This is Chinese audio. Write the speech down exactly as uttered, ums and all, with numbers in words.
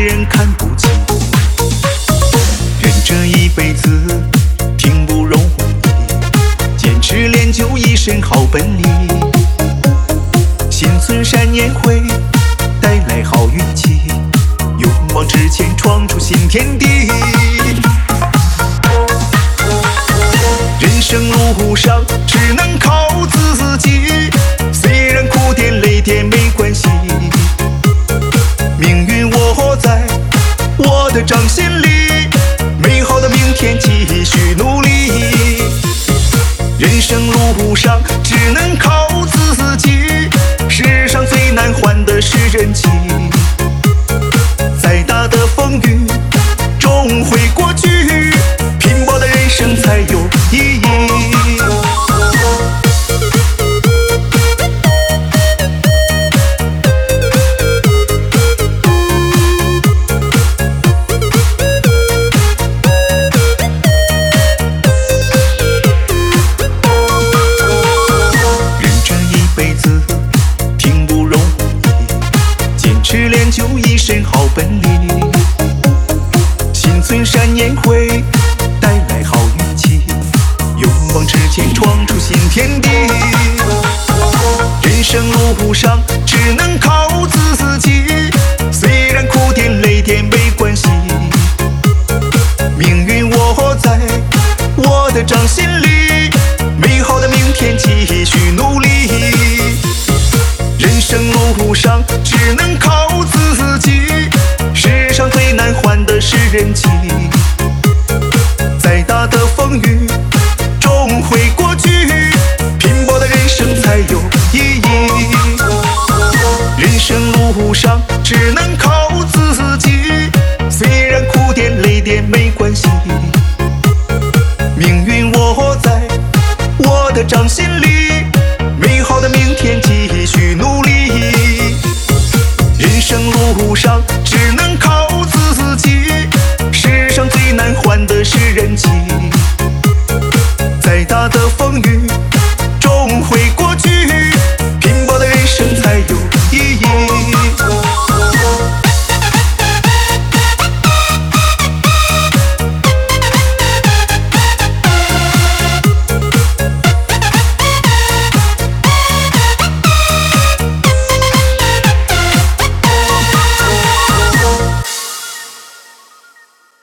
人看不起。人这一辈子挺不容易，坚持练就一身好本领。心存善念会带来好运气，勇往直前闯出新天地。人生路上只能靠自己，虽然苦点累点没关系，命运握在我的掌心里，美好的明天继续努力。人生路上只能靠自己，世上最难换的是人情，再大的风雨终会过去，拼搏的人生才有意义。人这一辈子挺不容易，坚持练就一身好本领。心存善念会带来好运气，勇往直前闯出新天地。人生路上只能靠自己，虽然苦点累点没关系，命运握在我的掌心里，美好的明天继续努力。人生路上只能靠自己，世上最难换的是人情，再大的风雨终会过去，拼搏的人生才有意义。人生路上只能靠自己，虽然苦点累点没关系，命运握在我的掌心里，美好的明天继续努力。人生路上只能靠自己，世上最难换的是人情，再大的风雨